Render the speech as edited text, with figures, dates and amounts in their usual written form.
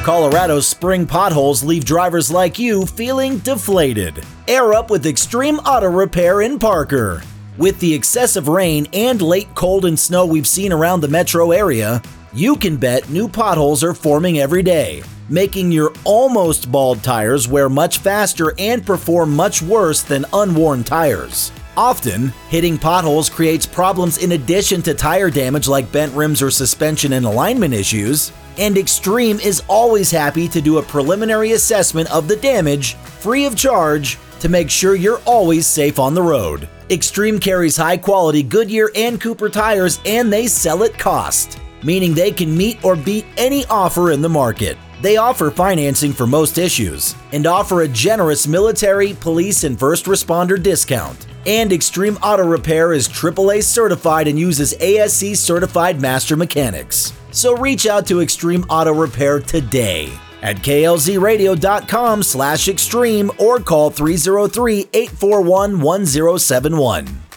Colorado's spring potholes leave drivers like you feeling deflated. Air up with Extreme Auto Repair in Parker. With the excessive rain and late cold and snow we've seen around the metro area, you can bet new potholes are forming every day, making your almost bald tires wear much faster and perform much worse than unworn tires. Often, hitting potholes creates problems in addition to tire damage like bent rims or suspension and alignment issues, and Extreme is always happy to do a preliminary assessment of the damage, free of charge, to make sure you're always safe on the road. Extreme carries high-quality Goodyear and Cooper tires, and they sell at cost, meaning they can meet or beat any offer in the market. They offer financing for most issues and offer a generous military, police, and first responder discount. And Extreme Auto Repair is AAA certified and uses ASC certified master mechanics. So reach out to Extreme Auto Repair today at klzradio.com/extreme or call 303-841-1071.